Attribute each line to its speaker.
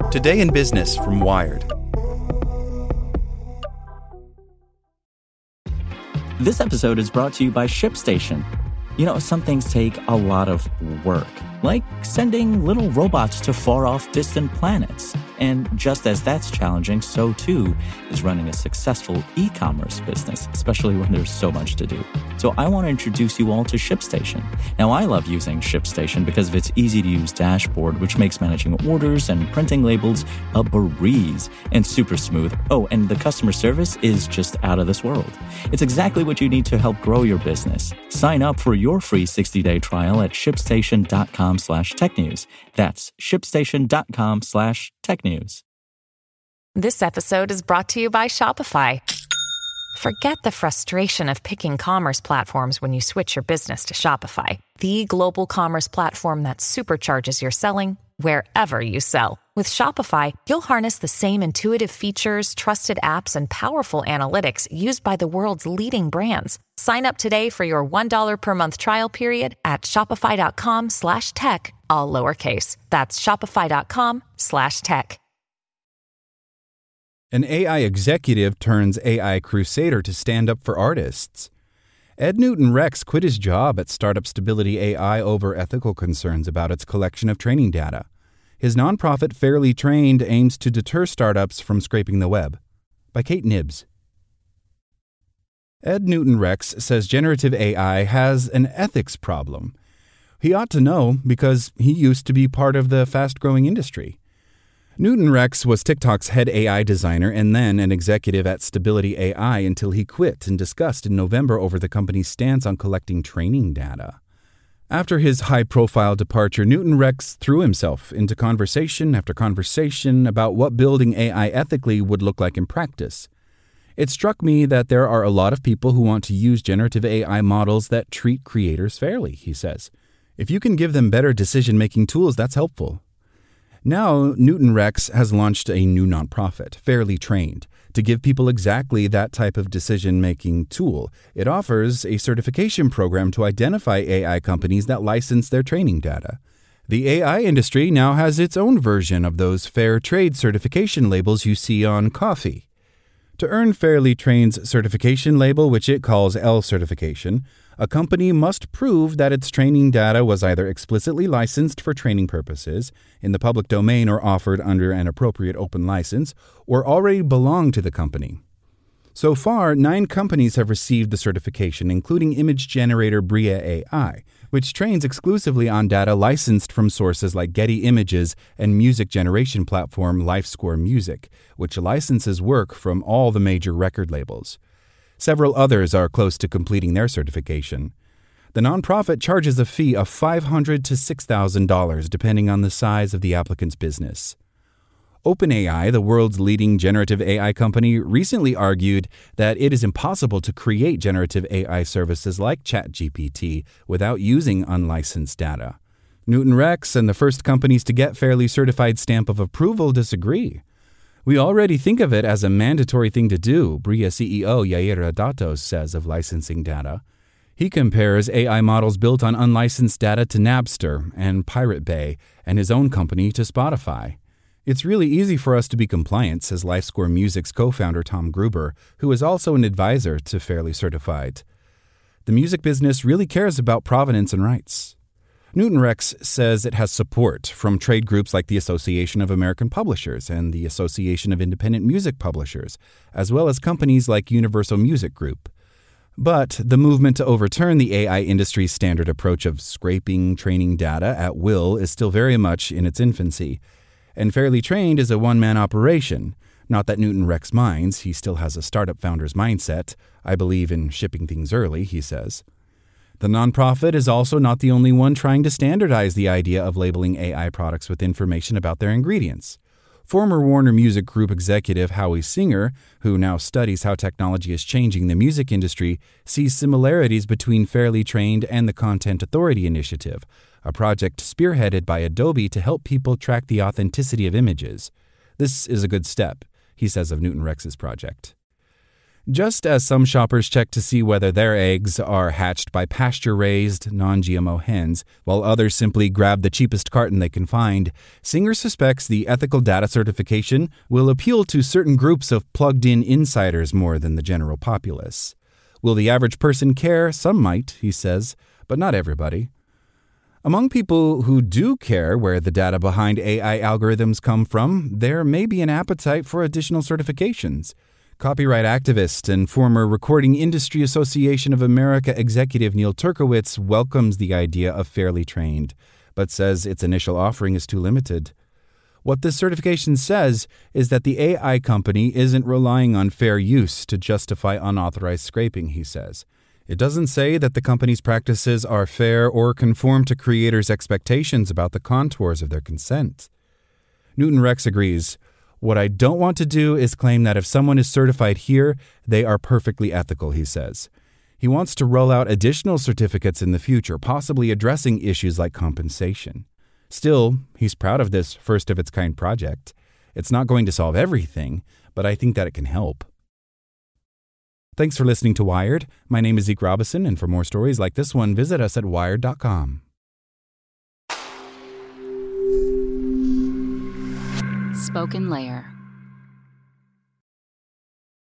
Speaker 1: Today in Business from Wired.
Speaker 2: This episode is brought to you by ShipStation. You know, some things take a lot of work, like sending little robots to far-off distant planets. And just as that's challenging, so too is running a successful e-commerce business, especially when there's so much to do. So I want to introduce you all to ShipStation. Now, I love using ShipStation because of its easy-to-use dashboard, which makes managing orders and printing labels a breeze and super smooth. Oh, and the customer service is just out of this world. It's exactly what you need to help grow your business. Sign up for your free 60-day trial at shipstation.com/technews. That's shipstation.com/technews.
Speaker 3: This episode is brought to you by Shopify. Forget the frustration of picking commerce platforms when you switch your business to Shopify, the global commerce platform that supercharges your selling wherever you sell. With Shopify, you'll harness the same intuitive features, trusted apps, and powerful analytics used by the world's leading brands. Sign up today for your $1 per month trial period at shopify.com/tech, all lowercase. That's shopify.com/tech.
Speaker 4: An AI executive turns AI crusader to stand up for artists. Ed Newton-Rex quit his job at startup Stability AI over ethical concerns about its collection of training data. His nonprofit Fairly Trained aims to deter startups from scraping the web. By Kate Nibbs. Ed Newton-Rex says generative AI has an ethics problem. He ought to know because he used to be part of the fast-growing industry. Newton-Rex was TikTok's head AI designer and then an executive at Stability AI until he quit in disgust in November over the company's stance on collecting training data. After his high-profile departure, Newton-Rex threw himself into conversation after conversation about what building AI ethically would look like in practice. It struck me that there are a lot of people who want to use generative AI models that treat creators fairly, he says. If you can give them better decision-making tools, that's helpful. Now, Newton-Rex has launched a new nonprofit, Fairly Trained, to give people exactly that type of decision-making tool. It offers a certification program to identify AI companies that license their training data. The AI industry now has its own version of those fair trade certification labels you see on coffee. To earn Fairly Trained's certification label, which it calls L certification, a company must prove that its training data was either explicitly licensed for training purposes, in the public domain or offered under an appropriate open license, or already belonged to the company. So far, 9 companies have received the certification, including image generator Bria AI, which trains exclusively on data licensed from sources like Getty Images and music generation platform LifeScore Music, which licenses work from all the major record labels. Several others are close to completing their certification. The nonprofit charges a fee of $500 to $6,000 depending on the size of the applicant's business. OpenAI, the world's leading generative AI company, recently argued that it is impossible to create generative AI services like ChatGPT without using unlicensed data. Newton-Rex and the first companies to get Fairly Certified stamp of approval disagree. We already think of it as a mandatory thing to do, Bria CEO Yair Adatos says of licensing data. He compares AI models built on unlicensed data to Napster and Pirate Bay and his own company to Spotify. It's really easy for us to be compliant, says LifeScore Music's co-founder Tom Gruber, who is also an advisor to Fairly Certified. The music business really cares about provenance and rights. Newton-Rex says it has support from trade groups like the Association of American Publishers and the Association of Independent Music Publishers, as well as companies like Universal Music Group. But the movement to overturn the AI industry's standard approach of scraping training data at will is still very much in its infancy. And Fairly Trained is a one-man operation. Not that Newton-Rex minds, he still has a startup founder's mindset. I believe in shipping things early, he says. The nonprofit is also not the only one trying to standardize the idea of labeling AI products with information about their ingredients. Former Warner Music Group executive Howie Singer, who now studies how technology is changing the music industry, sees similarities between Fairly Trained and the Content Authority Initiative, a project spearheaded by Adobe to help people track the authenticity of images. This is a good step, he says of Newton-Rex's project. Just as some shoppers check to see whether their eggs are hatched by pasture-raised, non-GMO hens, while others simply grab the cheapest carton they can find, Singer suspects the ethical data certification will appeal to certain groups of plugged-in insiders more than the general populace. Will the average person care? Some might, he says, but not everybody. Among people who do care where the data behind AI algorithms come from, there may be an appetite for additional certifications. Copyright activist and former Recording Industry Association of America executive Neil Turkowitz welcomes the idea of Fairly Trained, but says its initial offering is too limited. What this certification says is that the AI company isn't relying on fair use to justify unauthorized scraping, he says. It doesn't say that the company's practices are fair or conform to creators' expectations about the contours of their consent. Newton Rex agrees. What I don't want to do is claim that if someone is certified here, they are perfectly ethical, he says. He wants to roll out additional certificates in the future, possibly addressing issues like compensation. Still, he's proud of this first-of-its-kind project. It's not going to solve everything, but I think that it can help. Thanks for listening to Wired. My name is Zeke Robison, and for more stories like this one, visit us at wired.com.
Speaker 5: Spoken Layer.